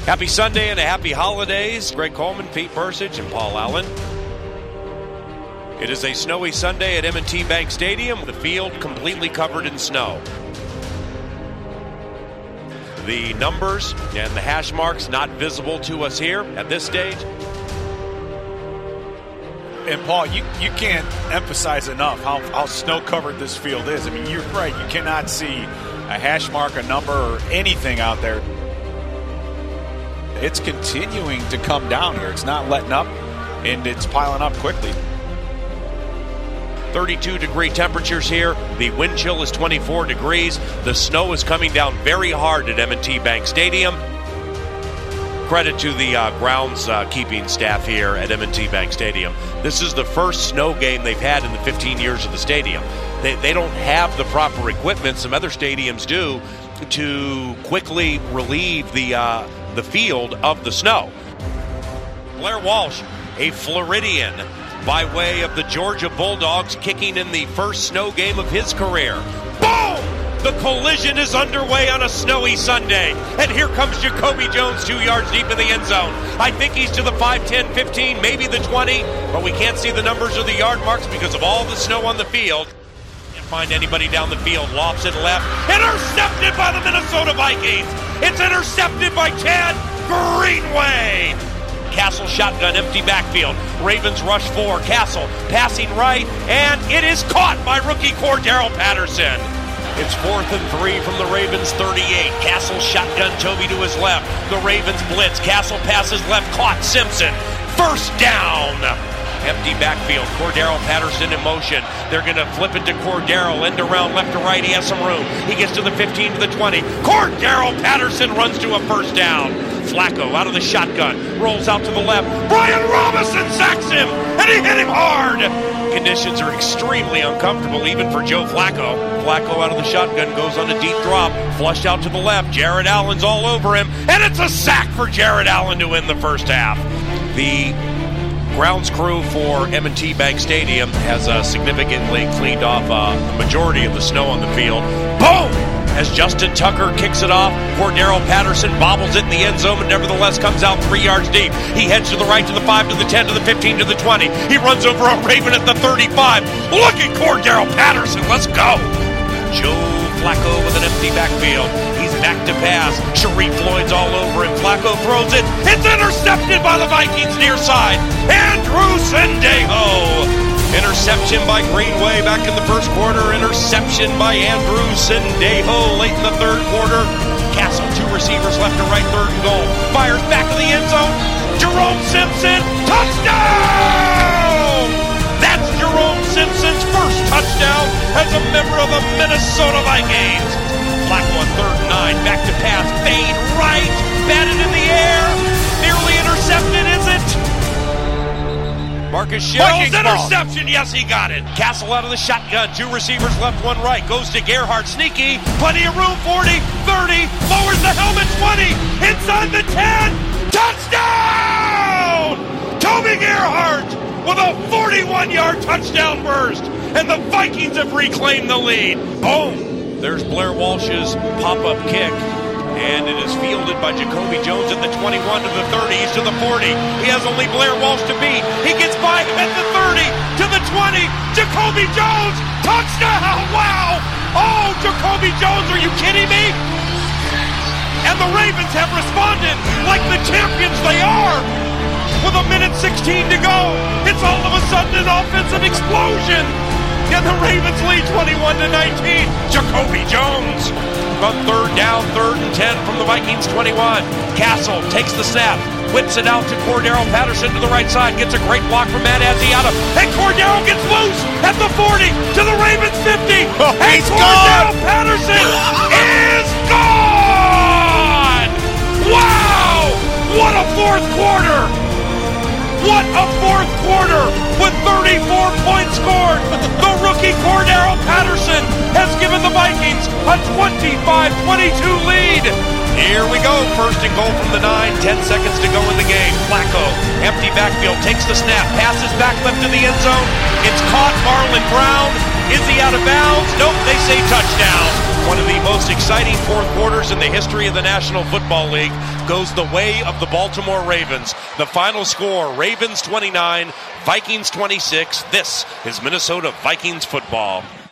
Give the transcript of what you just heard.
Happy Sunday and a happy holidays. Greg Coleman, Pete Burcich, and Paul Allen. It is a snowy Sunday at M&T Bank Stadium. The field completely covered in snow. The numbers and the hash marks not visible to us here at this stage. And Paul, you can't emphasize enough how snow-covered this field is. I mean, you're right. You cannot see a hash mark, a number, or anything out there. It's continuing to come down here. It's not letting up, and it's piling up quickly. 32-degree temperatures here. The wind chill is 24 degrees. The snow is coming down very hard at M&T Bank Stadium. Credit to the grounds keeping staff here at M&T Bank Stadium. This is the first snow game they've had in the 15 years of the stadium. They don't have the proper equipment, some other stadiums do, to quickly relieve the field of the snow. Blair Walsh, a Floridian, by way of the Georgia Bulldogs, kicking in the first snow game of his career. Boom! The collision is underway on a snowy Sunday. And here comes Jacoby Jones 2 yards deep in the end zone. I think he's to the 5, 10, 15, maybe the 20, but we can't see the numbers or the yard marks because of all the snow on the field. Can't find anybody down the field. Lofts it left. Intercepted by the Minnesota Vikings. It's intercepted by Chad Greenway. Castle shotgun, empty backfield. Ravens rush 4. Castle passing right, and it is caught by rookie Cordarrelle Patterson. It's 4th and 3 from the Ravens 38. Castle shotgun, Toby to his left. The Ravens blitz. Castle passes left, caught Simpson. First down. Empty backfield. Cordarrelle Patterson in motion. They're going to flip it to Cordarrelle. End around left to right. He has some room. He gets to the 15 to the 20. Cordarrelle Patterson runs to a first down. Flacco out of the shotgun. Rolls out to the left. Brian Robinson sacks him. And he hit him hard. Conditions are extremely uncomfortable even for Joe Flacco. Flacco out of the shotgun goes on a deep drop. Flushed out to the left. Jared Allen's all over him. And it's a sack for Jared Allen to win the first half. The grounds crew for M&T Bank Stadium has significantly cleaned off the majority of the snow on the field. Boom! As Justin Tucker kicks it off, Cordarrelle Patterson bobbles it in the end zone, but nevertheless comes out 3 yards deep. He heads to the right, to the 5, to the 10, to the 15, to the 20. He runs over a Raven at the 35. Look at Cordarrelle Patterson. Let's go. Joe Flacco with an empty backfield. He's back to pass. Sharif Floyd's all over him. Flacco throws it. It's intercepted by the Vikings near side. Andrew Sendejo. Interception by Greenway back in the first quarter. Interception by Andrew Sendejo late in the third quarter. Castle, 2 receivers left to right, 3rd and goal. Fires back in the end zone. Jerome Simpson, touchdown! That's Jerome Simpson's first touchdown as a member of the Minnesota Vikings. Flacco on 3rd and 9, back to pass, fade right, batted in the air, nearly intercepted, is it? Marcus Shields, interception, yes, he got it. Castle out of the shotgun, 2 receivers left, 1 right, goes to Gerhardt, sneaky, plenty of room, 40, 30, lowers the helmet, 20, inside the 10, touchdown! Toby Gerhardt with a 41-yard touchdown burst, and the Vikings have reclaimed the lead. Boom! There's Blair Walsh's pop-up kick. And it is fielded by Jacoby Jones at the 21 to the 30. He's to the 40. He has only Blair Walsh to beat. He gets by him at the 30 to the 20. Jacoby Jones, touchdown! Wow! Oh, Jacoby Jones, are you kidding me? And the Ravens have responded like the champions they are. With 1:16 to go, it's all of a sudden an offensive explosion. And the Ravens lead 21-19. Jacoby Jones on 3rd down, 3rd and 10 from the Vikings 21. Castle takes the snap, whips it out to Cordarrelle Patterson to the right side, gets a great block from Matt Asiata, and Cordarrelle gets loose at the 40 to the Ravens 50. Oh, and Cordarrelle Patterson is gone! Wow! What a fourth quarter! What a fourth quarter! with 34 points scored. The rookie Cordero Patterson has given the Vikings a 25-22 lead. Here we go, first and goal from the 9, 10 seconds to go in the game. Flacco, empty backfield, takes the snap, passes back left to the end zone. It's caught, Marlon Brown. Is he out of bounds? Nope, they say touchdown. One of the most exciting fourth quarters in the history of the National Football League goes the way of the Baltimore Ravens. The final score, Ravens 29, Vikings 26. This is Minnesota Vikings football.